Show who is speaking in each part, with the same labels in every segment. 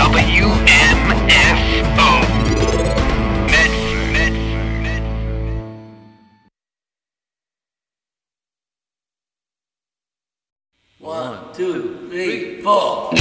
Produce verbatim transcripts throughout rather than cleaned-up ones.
Speaker 1: W M F O. Medford.
Speaker 2: One, two, three, four.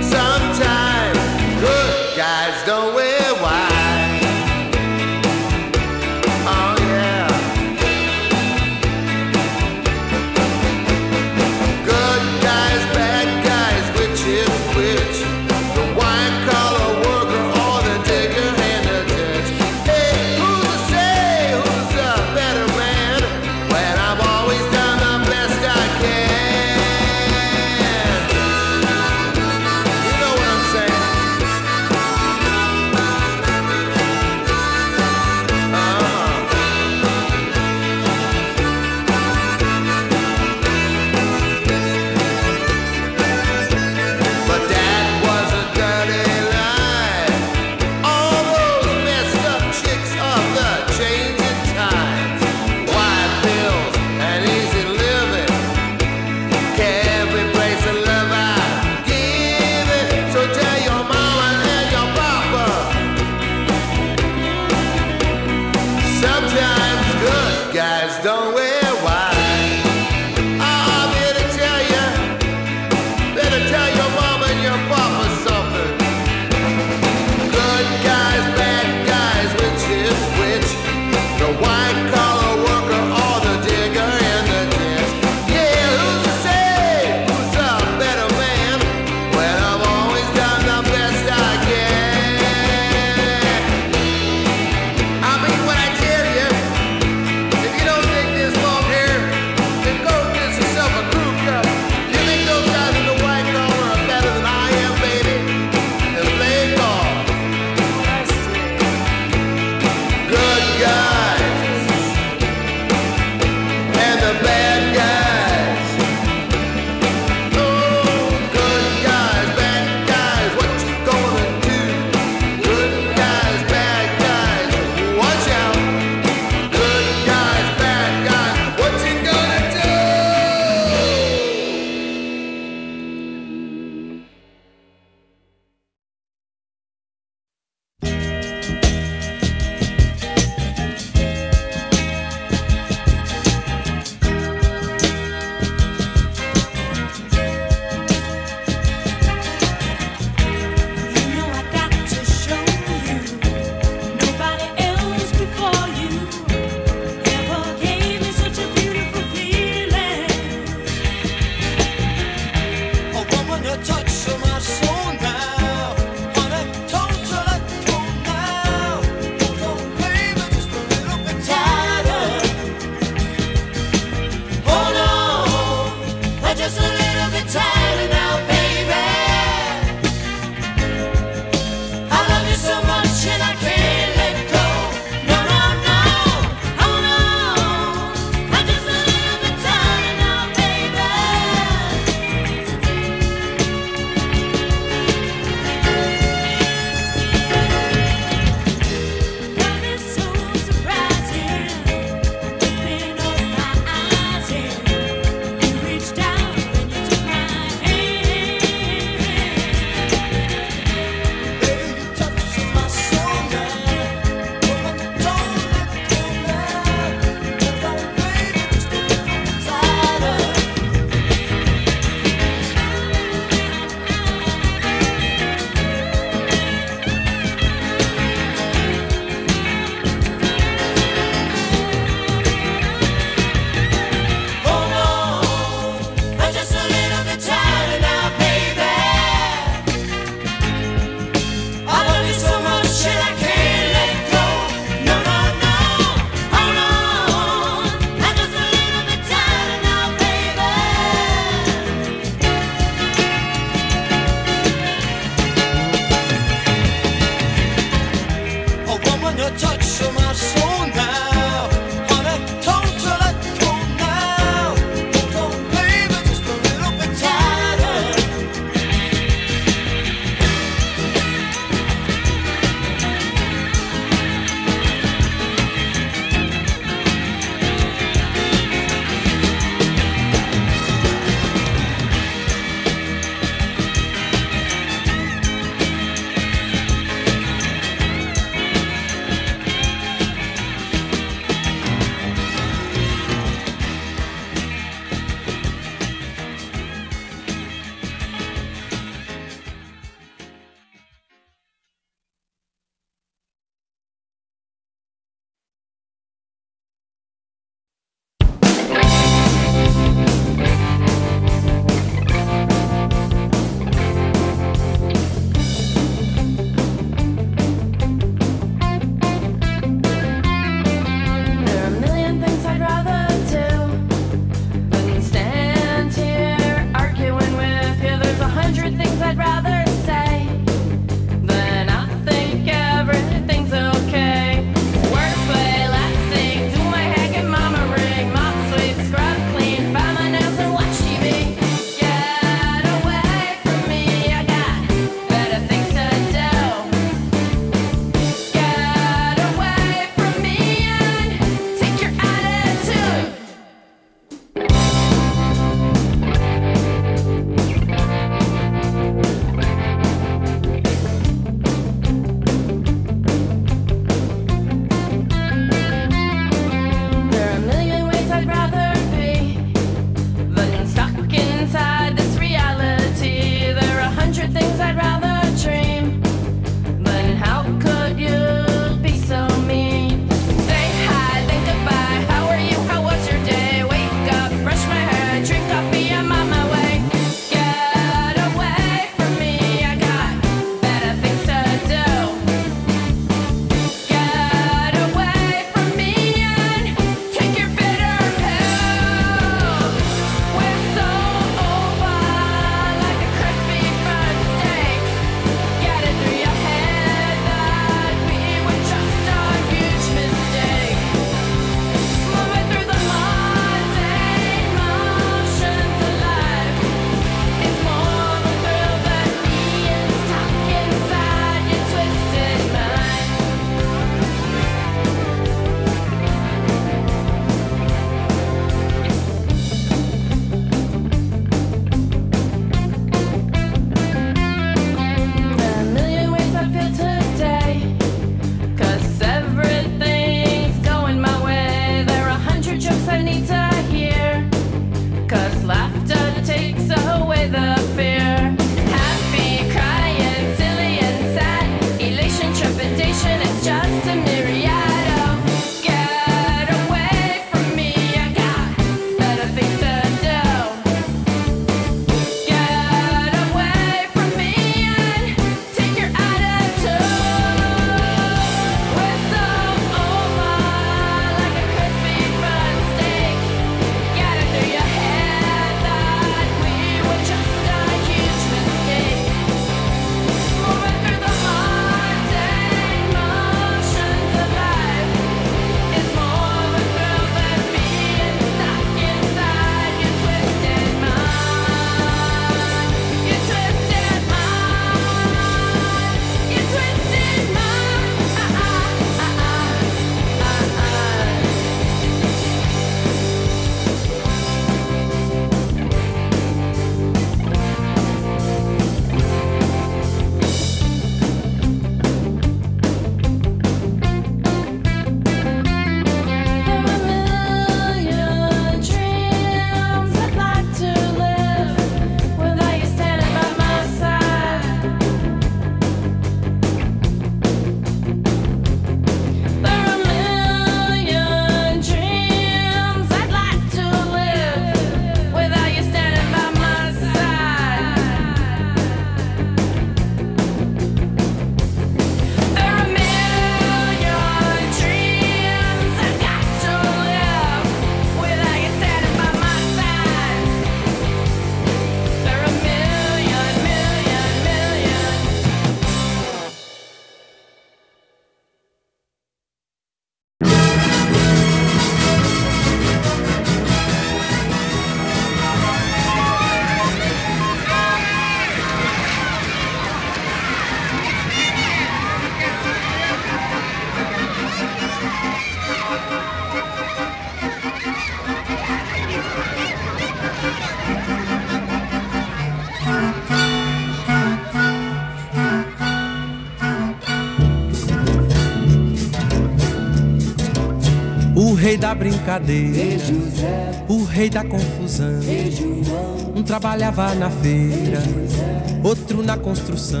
Speaker 3: rei da brincadeira, o rei da confusão. Um trabalhava na feira, outro na construção.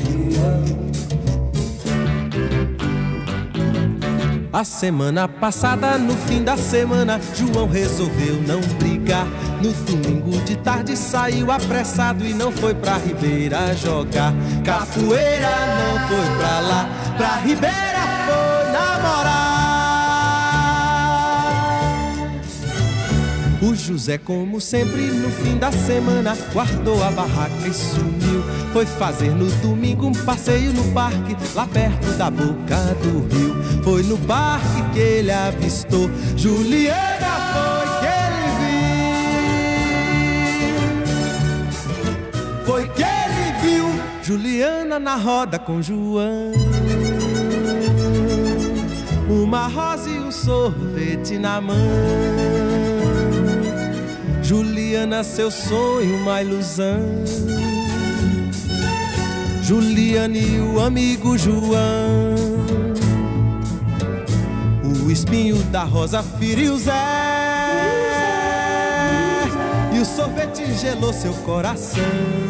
Speaker 3: A semana passada, no fim da semana, João resolveu não brigar. No domingo de tarde saiu apressado e não foi pra Ribeira jogar capoeira, não foi pra lá, pra Ribeira foi namorar. O José, como sempre, no fim da semana, guardou a barraca e sumiu. Foi fazer no domingo um passeio no parque, lá perto da boca do rio. Foi no parque que ele avistou Juliana, foi que ele viu. Foi que ele viu Juliana na roda com João. Uma rosa e um sorvete na mão. Juliana, seu sonho, uma ilusão. Juliana e o amigo João. O espinho da rosa feriu Zé, e o sorvete gelou seu coração.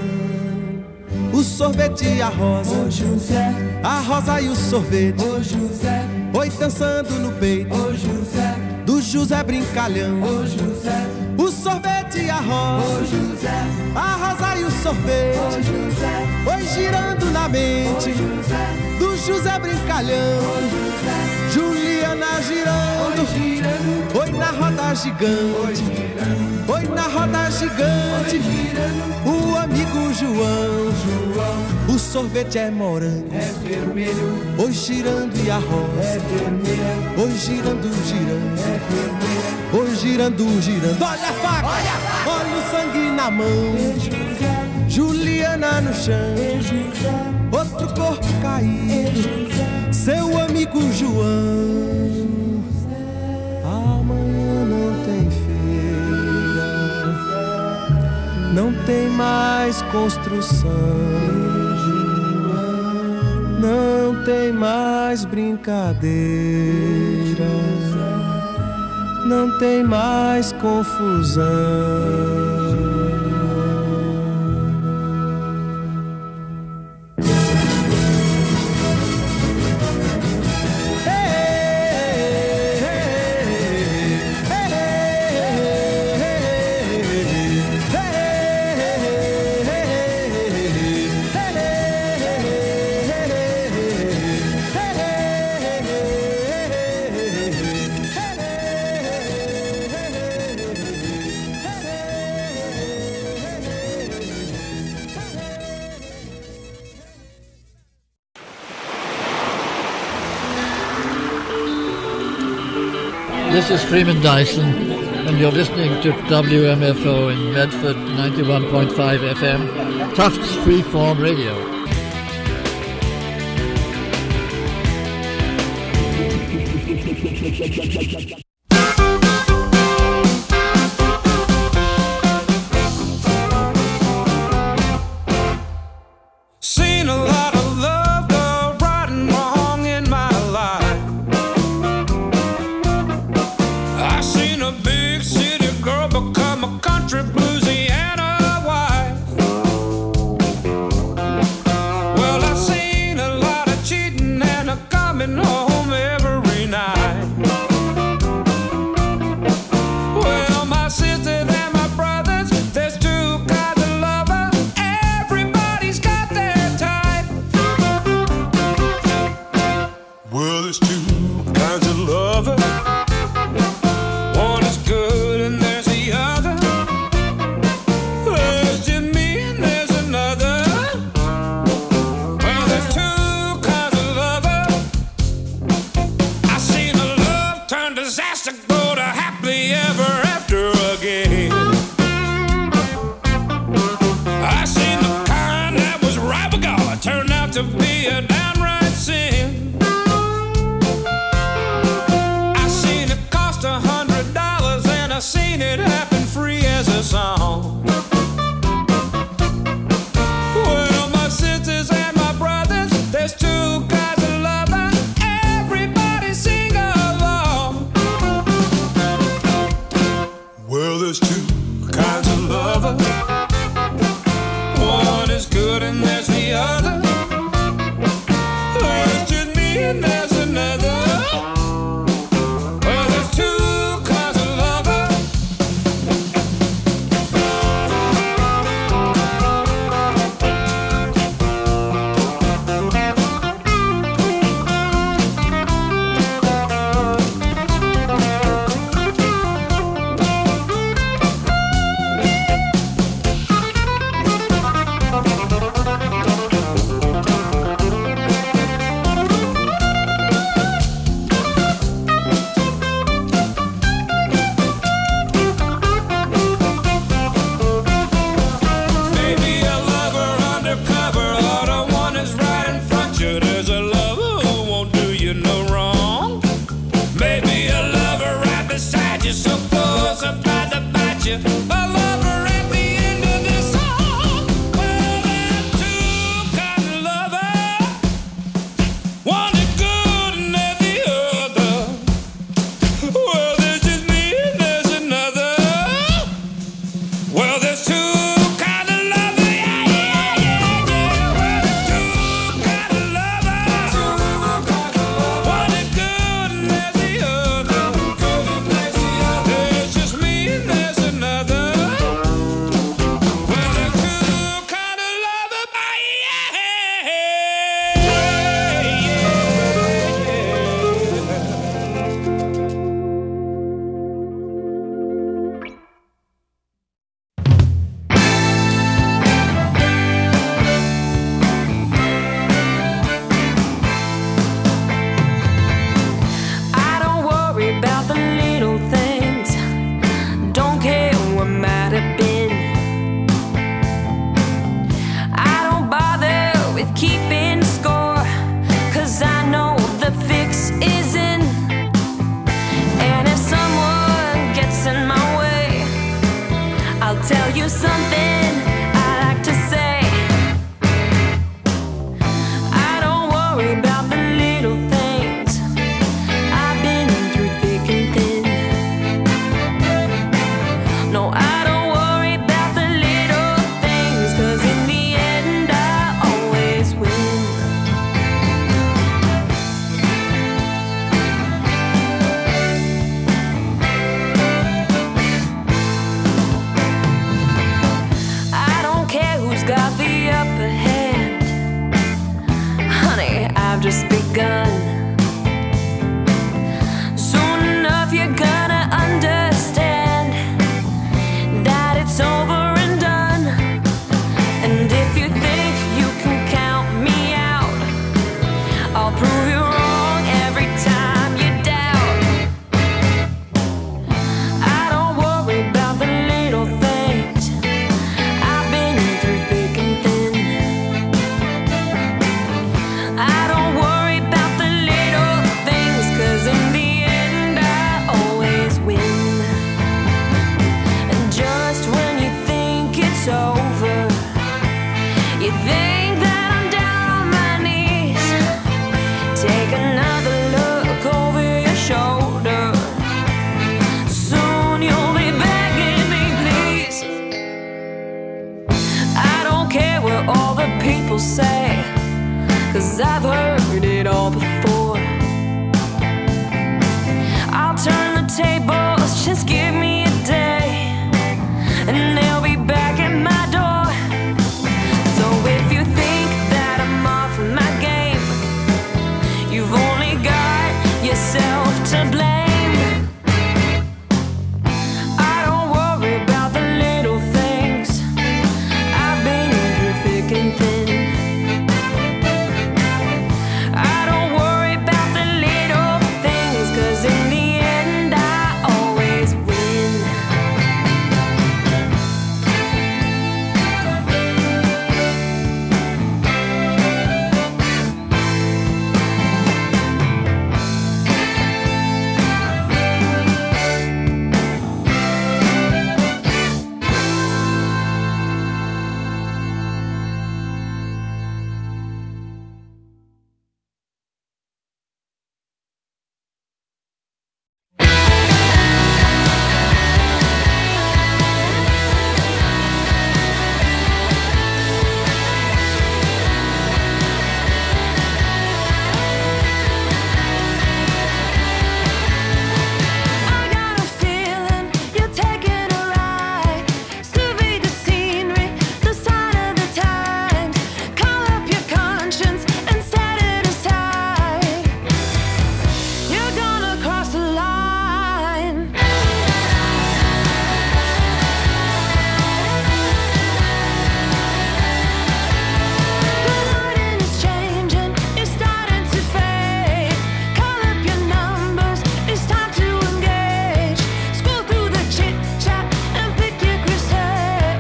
Speaker 3: O sorvete e a rosa,
Speaker 2: Ô José,
Speaker 3: a rosa e o sorvete,
Speaker 2: ô José,
Speaker 3: oi dançando no peito
Speaker 2: ô José,
Speaker 3: do José brincalhão.
Speaker 2: ô José,
Speaker 3: O sorvete e a rosa,
Speaker 2: ô José,
Speaker 3: a rosa e o
Speaker 2: ô
Speaker 3: sorvete,
Speaker 2: José,
Speaker 3: oi girando na
Speaker 2: ô
Speaker 3: mente
Speaker 2: José,
Speaker 3: do José brincalhão.
Speaker 2: ô José,
Speaker 3: Juliana
Speaker 2: oi
Speaker 3: girando,
Speaker 2: girando,
Speaker 3: oi na roda
Speaker 2: oi
Speaker 3: gigante,
Speaker 2: girando,
Speaker 3: oi na roda
Speaker 2: oi
Speaker 3: gigante,
Speaker 2: girando.
Speaker 3: o amigo João.
Speaker 2: João
Speaker 3: O sorvete é morango,
Speaker 2: é vermelho,
Speaker 3: oi girando e a
Speaker 2: é
Speaker 3: rosa,
Speaker 2: vermelha,
Speaker 3: oi girando, girando,
Speaker 2: é vermelha.
Speaker 3: oi girando, girando. Olha a faca, olha o sangue na mão.
Speaker 2: José,
Speaker 3: Juliana no chão,
Speaker 2: José,
Speaker 3: outro corpo caído, seu amigo João. Amanhã não tem feira, não tem mais construção, não tem mais brincadeira, não tem mais confusão.
Speaker 4: This is Freeman Dyson, and you're listening to W M F O in Medford, ninety-one point five F M, Tufts Freeform Radio.
Speaker 5: Seen a lot of love go right and wrong in my life. I seen a big city girl become a country Louisiana wife. Well, I seen a lot of cheating and a coming home every night. Well, my sisters and my brothers, there's two kinds of lover. Everybody's got their type. Well, there's two kinds of lover. One is good and there's the other. There's just me and there's another. Well, there's two kinds of lover. I seen a love turn disaster go to happily ever after again. I seen the kind that was right with God turn out to be a downright sin. I seen it cost a hundred dollars and I seen it happen free as a song. Well, my sisters and my brothers, there's two kinds of lover. Everybody sing along.
Speaker 6: people say, 'cause I've heard it all before. I'll turn the tables, just give me a day, and they'll be back at my door. So if you think that I'm off my game, you've only got yourself to blame. I don't worry about the little things, I've been through thick and thin. I don't worry about the little things, 'cause in the end I always win. I got a feeling you're taking a ride. Survey the scenery, the sign of the times. Call up your conscience and set it aside. You're gonna cross the line. The lighting is changing, it's starting to fade. Call up your numbers, it's time to engage. Scroll through the chit chat and pick your crusade.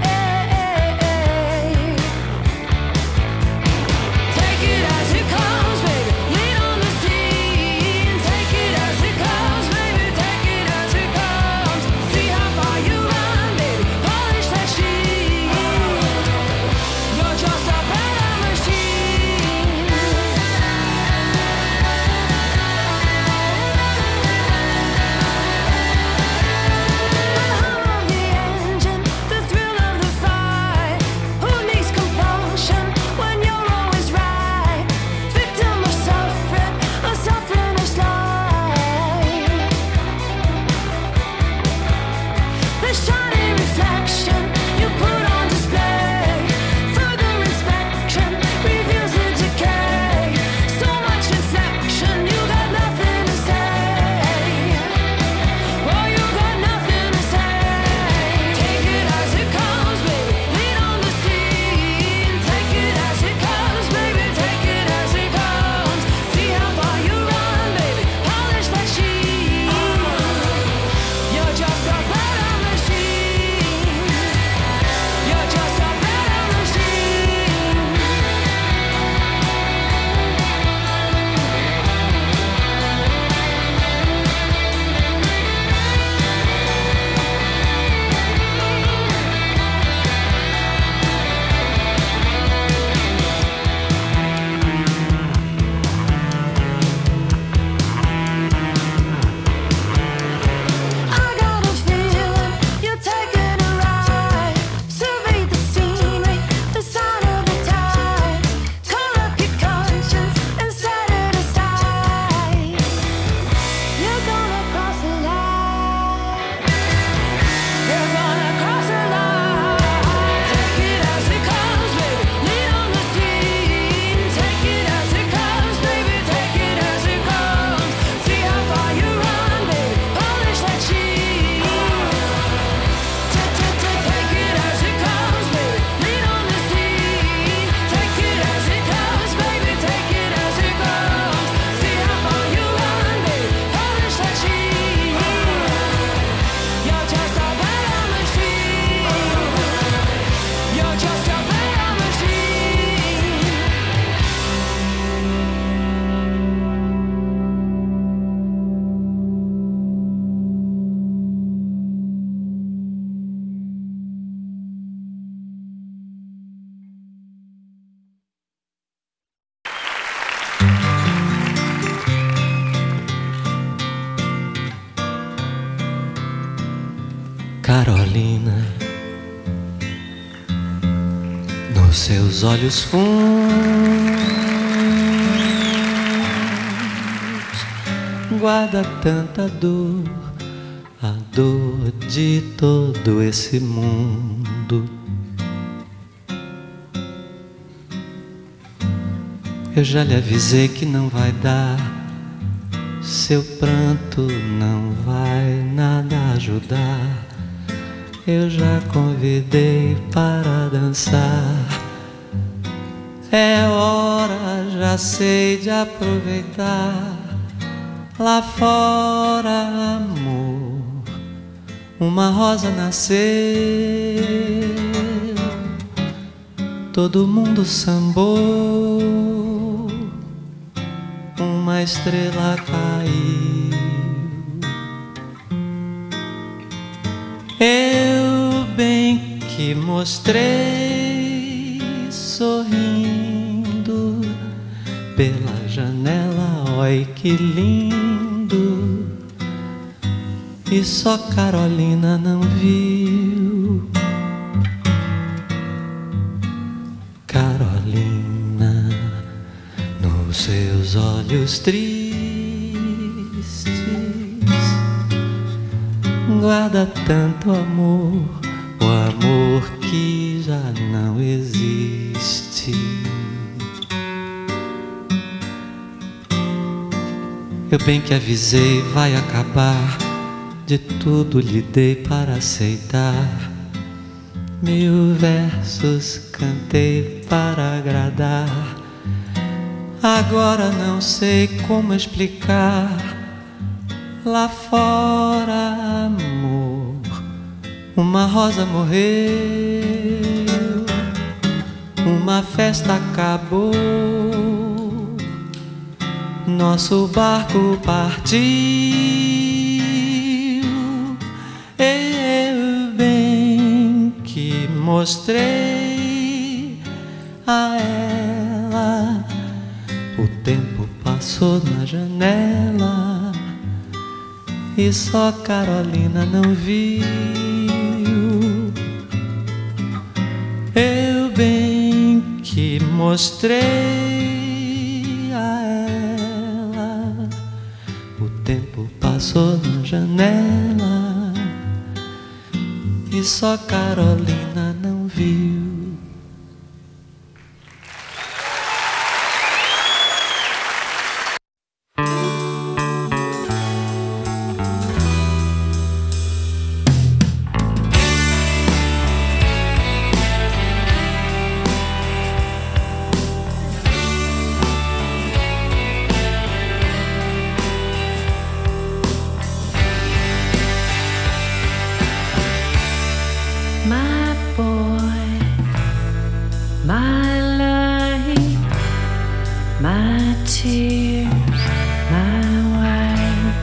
Speaker 6: Take it as it comes, baby. Lean on the scene. Take it as it comes, baby. Take it as it comes. See how far you run, baby. Polish that sheet. You're just a better machine. The hum of the engine, the thrill of the fight. Who needs compulsion when you're always right? Victim of suffering, a suffering of slide. The shiny reflection you put on display. Further inspection reveals the decay. So much inflection, you got nothing to say. Oh, you got nothing to say. Take it as it comes, baby. Lean on the scene. Take it as it comes, baby. Take it as it comes. See how far you run, baby. Polish that sheet. You're just a better machine. You're just a better machine. I got a feeling you're taking a ride. Survey the scenery, the sign of the times. Call up your conscience and set it aside. You're gonna cross the line. You're gonna cross the line. Take it as it comes, baby. Lean on the scene. Take it as it comes, baby. Take it as it comes. See how far you run, baby. Polish that sheet. Take it as it comes, baby. Lean on the scene. Take it as it comes, baby. Take it as it comes. See how far you run, baby. Polish that sheet. You're just a better machine. You're just a better machine.
Speaker 3: Carolina, nos seus olhos fundos
Speaker 7: guarda tanta dor, a dor de todo esse mundo. Eu já lhe avisei que não vai dar, seu pranto não vai nada ajudar. Eu já convidei para dançar. É hora, já sei, de aproveitar. Lá fora, amor, uma rosa nasceu. Todo mundo sambou, uma estrela caiu. Eu bem que mostrei, sorrindo pela janela, oi que lindo. E só Carolina não viu. Carolina, nos seus olhos tristes, guarda tanto amor, o amor que já não existe. Eu bem que avisei, vai acabar, de tudo lhe dei para aceitar. Mil versos cantei para agradar. Agora não sei como explicar. Lá fora, amor, uma rosa morreu, uma festa acabou, nosso barco partiu. Eu bem que mostrei a ela, o tempo passou na janela e só Carolina não viu. Eu bem que mostrei a ela, o tempo passou na janela e só Carolina não viu.
Speaker 6: My boy, my life, my tears, my wife,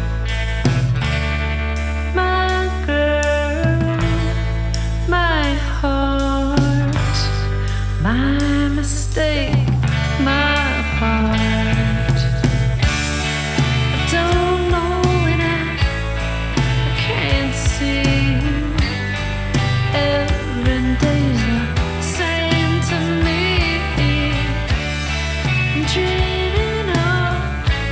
Speaker 6: my girl, my heart, my mistake, my part. I don't know when I, I can't see. Every day's the same to me. I'm dreaming of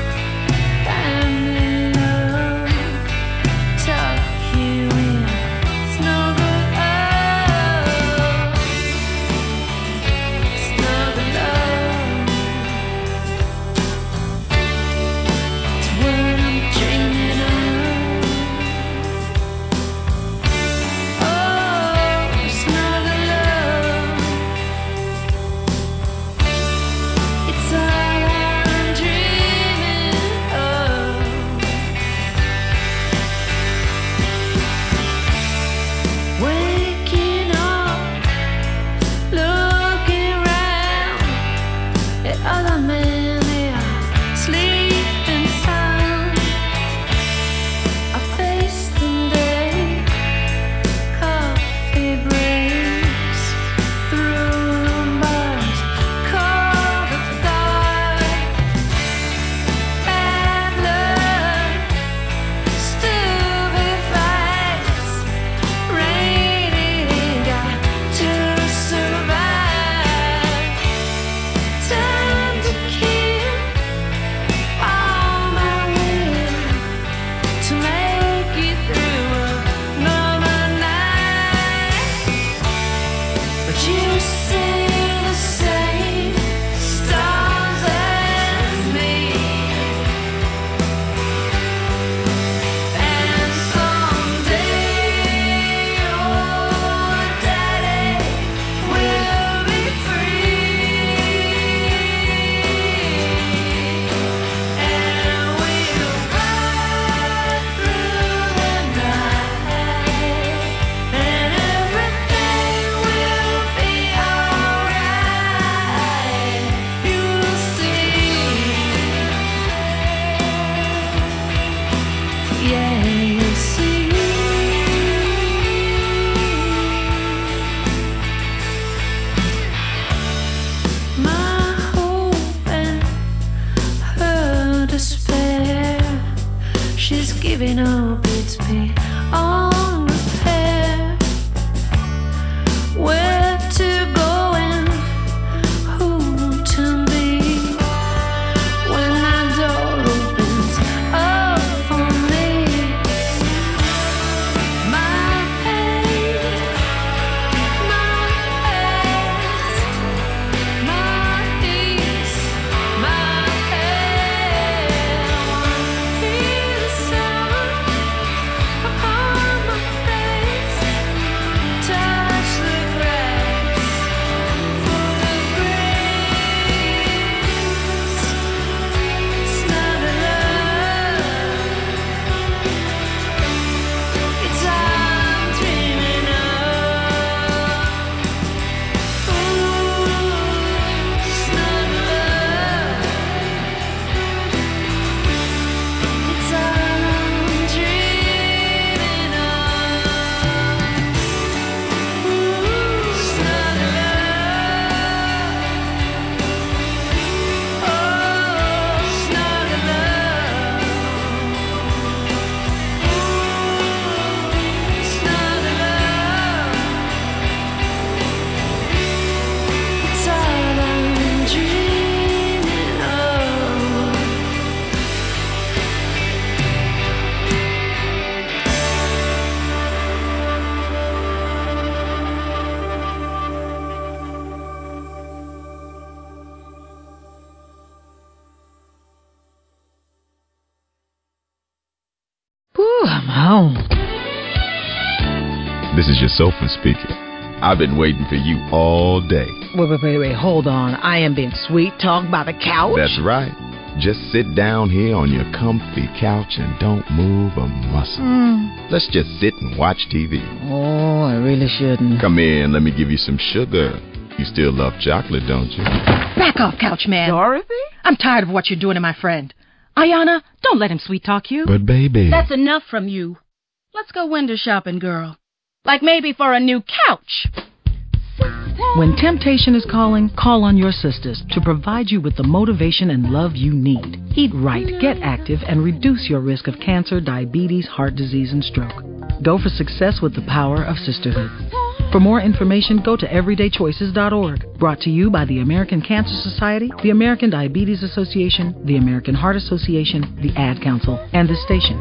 Speaker 8: I'm home.
Speaker 9: This is your sofa speaking. I've been waiting for you all day.
Speaker 8: Wait, wait, wait, wait, hold on. I am being sweet-talked by the couch?
Speaker 9: That's right. Just sit down here on your comfy couch and don't move a muscle.
Speaker 8: Mm.
Speaker 9: Let's just sit and watch T V.
Speaker 8: Oh, I really shouldn't.
Speaker 9: Come in, let me give you some sugar. You still love chocolate, don't you?
Speaker 10: Back off, couch man.
Speaker 8: Dorothy?
Speaker 10: I'm tired of what you're doing to my friend. Ayana, don't let him sweet-talk you.
Speaker 9: But, baby...
Speaker 11: That's enough from you. Let's go window shopping, girl. Like maybe for a new couch.
Speaker 10: When temptation is calling, call on your sisters to provide you with the motivation and love you need. Eat right, get active, and reduce your risk of cancer, diabetes, heart disease, and stroke. Go for success with the power of sisterhood. For more information, go to everyday choices dot org. Brought to you by the American Cancer Society, the American Diabetes Association, the American Heart Association, the Ad Council, and this station.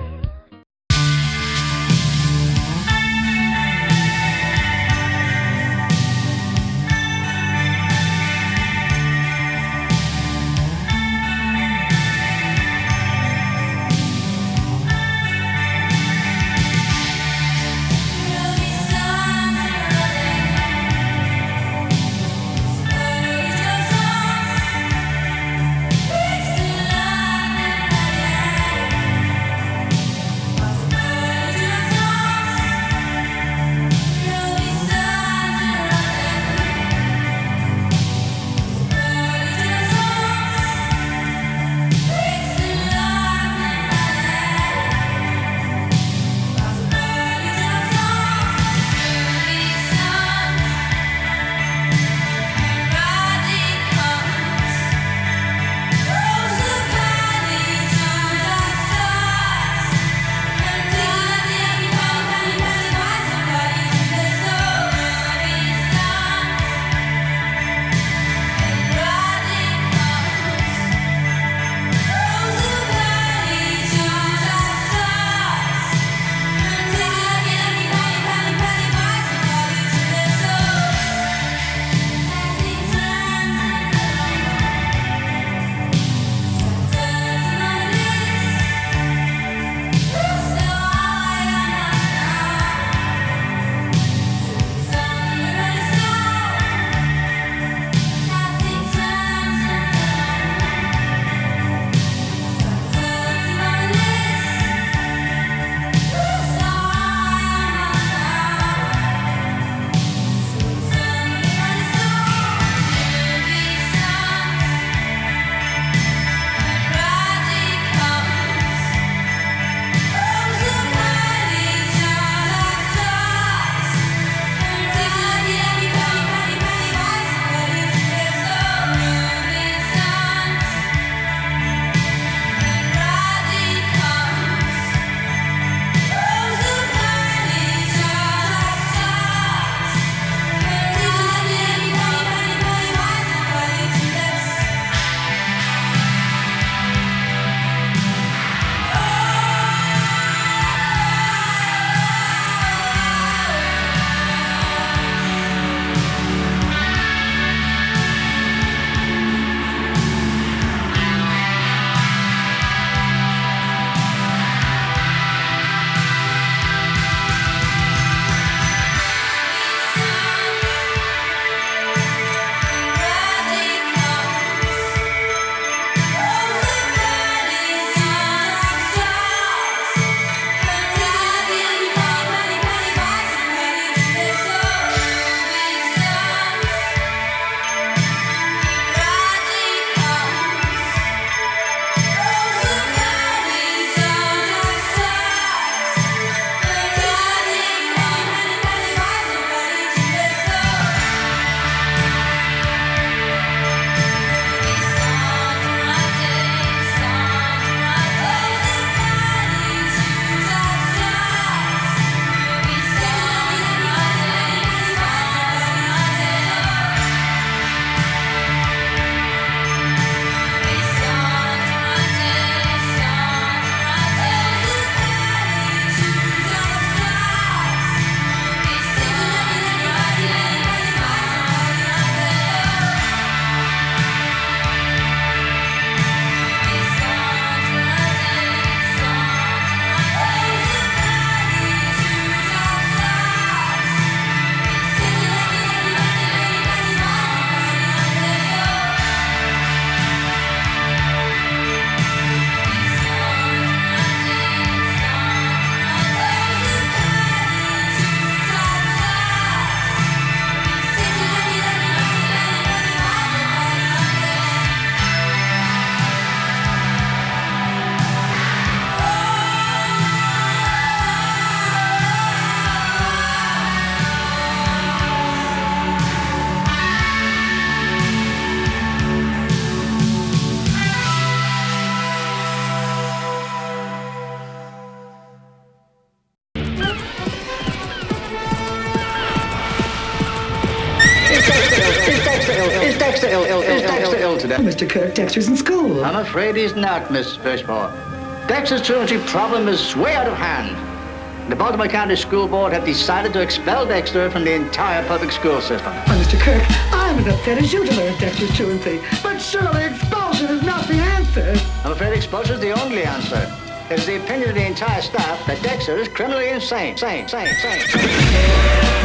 Speaker 12: ill, ill, ill, Dexter ill today?
Speaker 13: Mister Kirk, Dexter's in school.
Speaker 12: I'm afraid he's not, Miss Fishmore. Dexter's truancy problem is way out of hand. The Baltimore County School Board have decided to expel Dexter from the entire public school system.
Speaker 13: Why, Mister Kirk, I'm as upset as you to learn Dexter's truancy. But surely expulsion is not the answer.
Speaker 12: I'm afraid expulsion is the only answer. It's the opinion of the entire staff that Dexter is criminally insane. Sane, sane, sane, sane.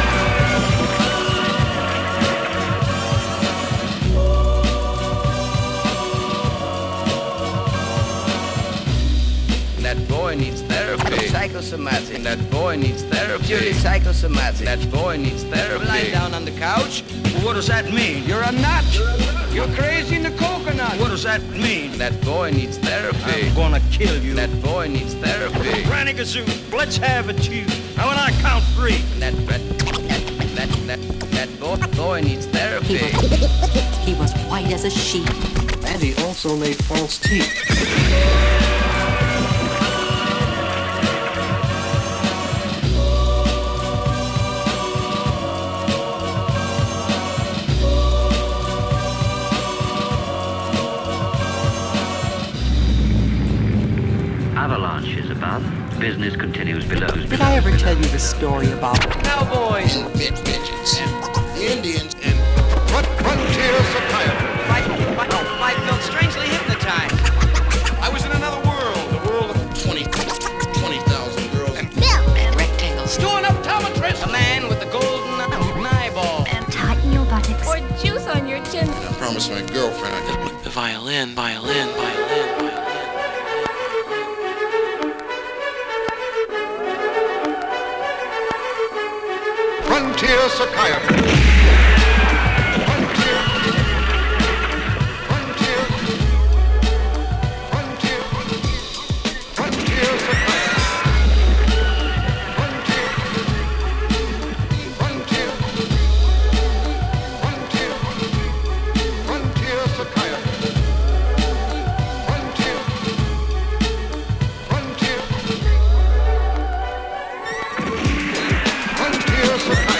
Speaker 14: That boy needs therapy.
Speaker 12: Psychosomatic.
Speaker 14: That boy needs therapy.
Speaker 12: Purely psychosomatic.
Speaker 14: That boy needs therapy.
Speaker 12: Lying down on the couch.
Speaker 14: Well, what does that mean? You're a nut. You're crazy in the coconut. What does that mean? That boy needs therapy. I'm gonna kill you. That boy needs therapy. Granny Gazoo, let's have it, you. Now when I count three. That that that that that, that boy, boy needs therapy.
Speaker 15: He was, he was white as a sheet.
Speaker 16: And he also made false teeth.
Speaker 17: Avalanche is above. Business continues below.
Speaker 15: Did I ever tell you the story about
Speaker 18: cowboys and midgets and the Indians and frontier psychiatry?
Speaker 19: I felt strangely hypnotized.
Speaker 18: I was in another world, the world of twenty thousand girls.
Speaker 15: And Bill and rectangles.
Speaker 19: To an optometrist. A man with a golden eyeball.
Speaker 15: And tighten your buttocks.
Speaker 11: Or juice on your chin.
Speaker 18: I promised my girlfriend I did.
Speaker 7: The violin, violin, violin, violin.
Speaker 18: Frontier psychiatry. Frontier. Frontier. Frontier. Frontier psychiatry. Frontier. Frontier. Frontier. Frontier psychiatry. Frontier. Frontier. Frontier psychiatry.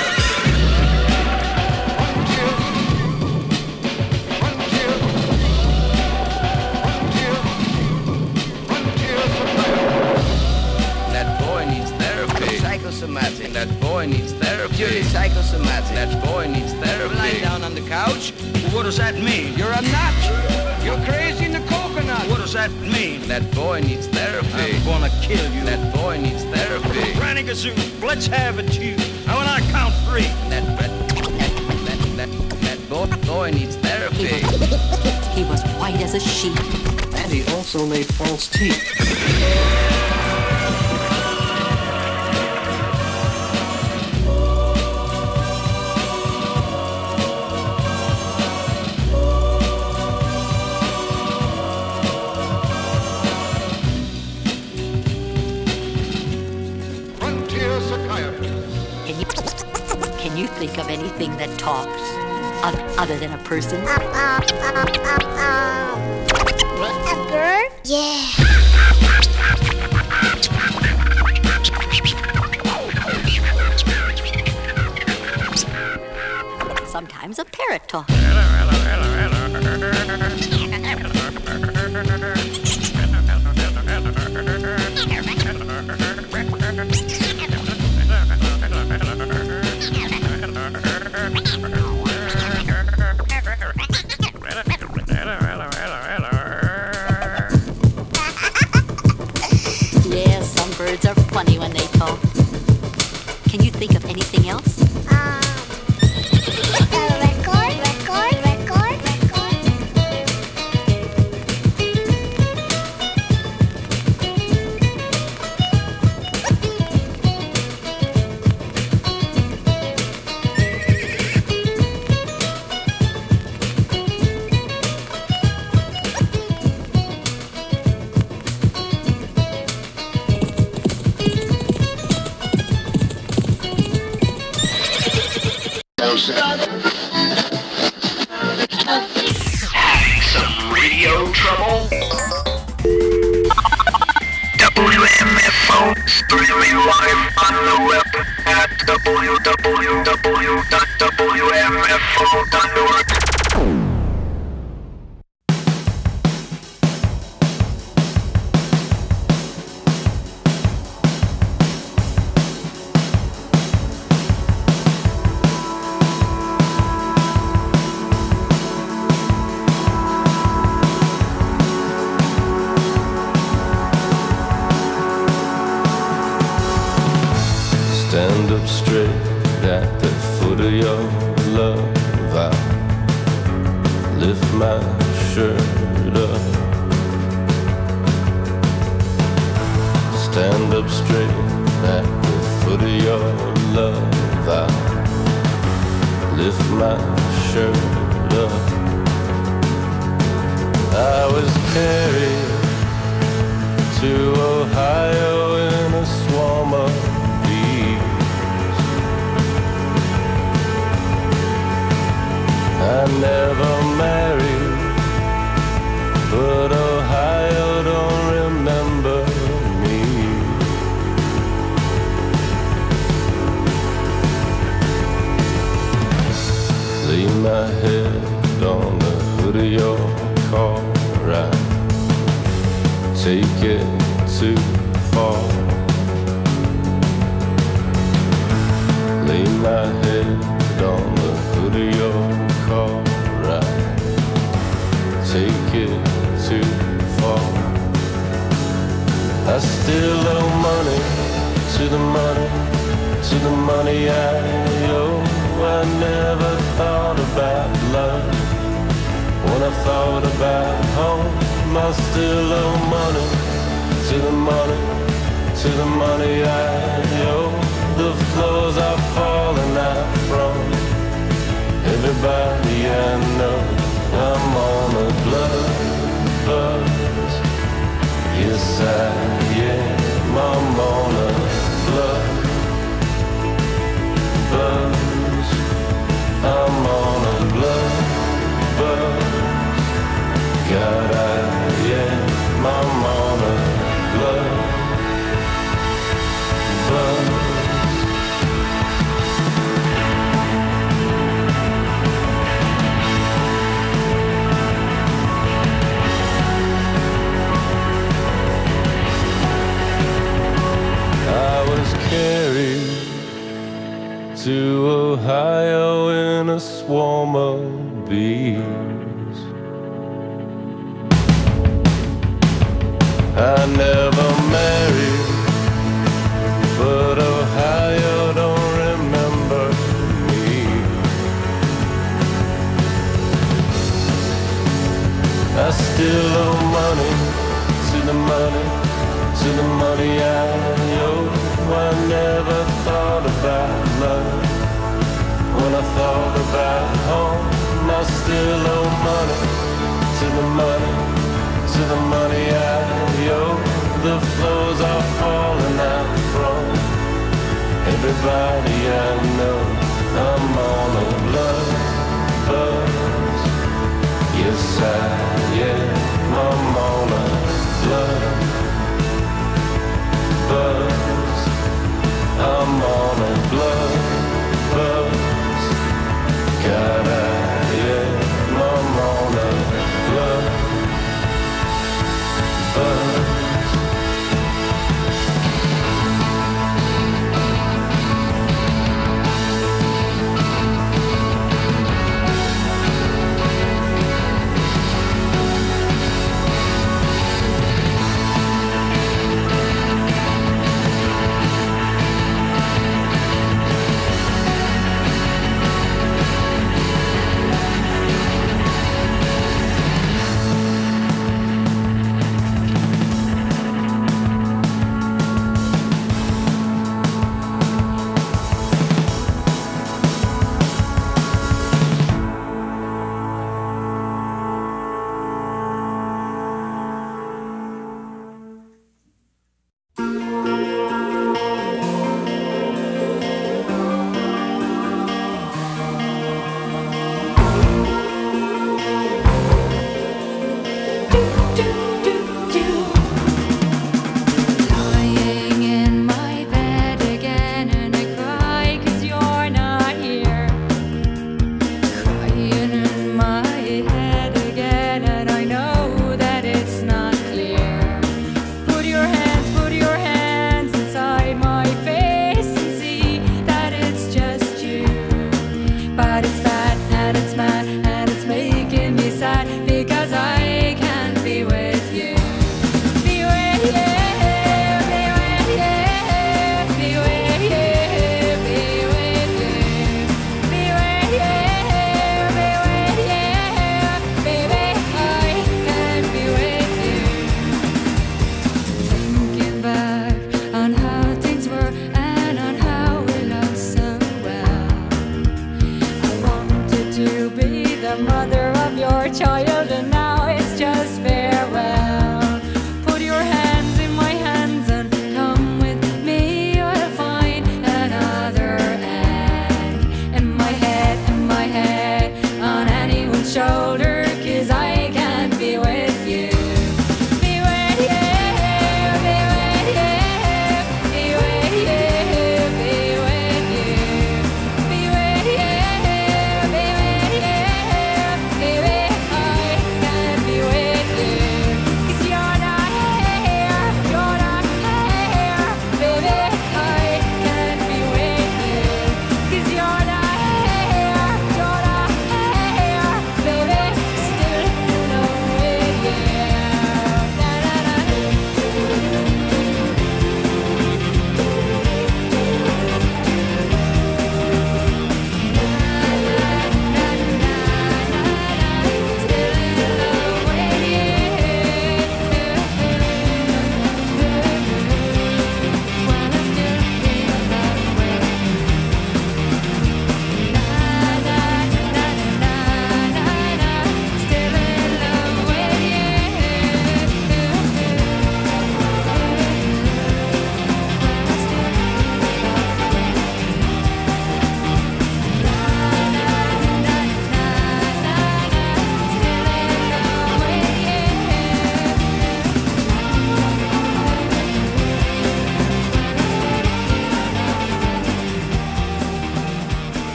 Speaker 14: Psychosomatic. That boy needs therapy.
Speaker 12: Purely psychosomatic.
Speaker 14: That boy needs therapy.
Speaker 12: Lying down on the couch.
Speaker 14: Well, what does that mean? You're a nut. You're crazy in the coconut. What does that mean? That boy needs therapy. I'm gonna kill you. That boy needs therapy. Granny Gazoo, let's have it, you. Now when I count three. That that that that that, that boy, boy needs therapy.
Speaker 15: He was, he was white as a sheet.
Speaker 16: And he also made false teeth.
Speaker 15: Can you, can you think of anything that talks other than a person?
Speaker 6: A bird? Yeah.
Speaker 15: Sometimes a parrot talks. Yeah, some birds are funny when they talk. Can you think of anything else?
Speaker 1: Having some radio trouble? W M F O streaming live on the web at w w w dot w m f o dot org.
Speaker 20: stand up straight at the foot of your love. I lift my shirt up. Stand up straight at the foot of your love. I lift my shirt up. I was carried to Ohio in a swarm of bees. I never married, but Ohio don't remember me. Lay my head on the hood of your car, right? Take it too far. Lay my head on the hood of your car, right? Take it too far. I still owe money to the money, to the money I owe. I never thought about love when I thought about home. I still owe money to the money, to the money I owe. The floors are falling out from everybody I know. I'm on a blood buzz. Yes, I am. I'm on a blood buzz. I'm on a blood buzz. God, I am. I'm on a blood buzz. I was carried to Ohio in a swarm of bees. I never married, but Ohio don't remember me. I still owe money to the money, to the money I owe. I never thought about love when I thought about home. I still owe money to the money, to the money I owe. The floors are falling out from everybody I know. I'm on a blood buzz. Yes, I am. I'm on a blood buzz. I'm on a blood buzz. God, I am. I'm on a blood buzz.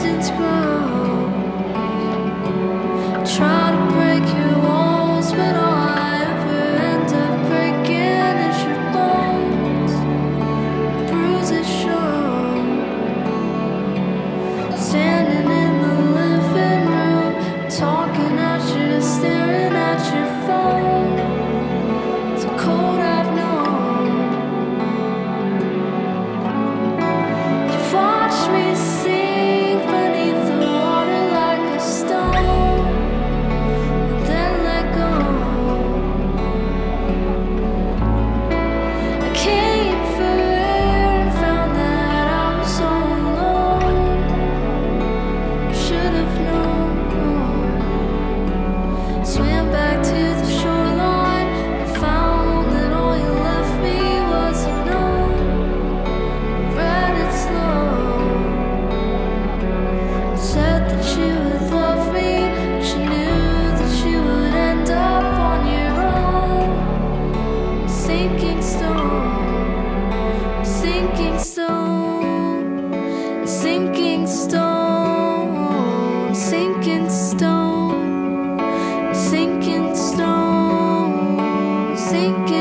Speaker 6: distance grows. Try to break your walls, but all I ever end up breaking is your bones. Bruises show. Standing in the living room, talking at you, staring at your phone. It's a cold I've known. You've watched me sink beneath the water like a stone, and then let go. I came for air and found that I was so alone. Should have known. Swam back to the shoreline and found that all you left me was a note. Read it slow. Said that you would love me, but you knew that you would end up on your own. Sinking stone, sinking stone, sinking stone, sinking stone, sinking stone, sinking.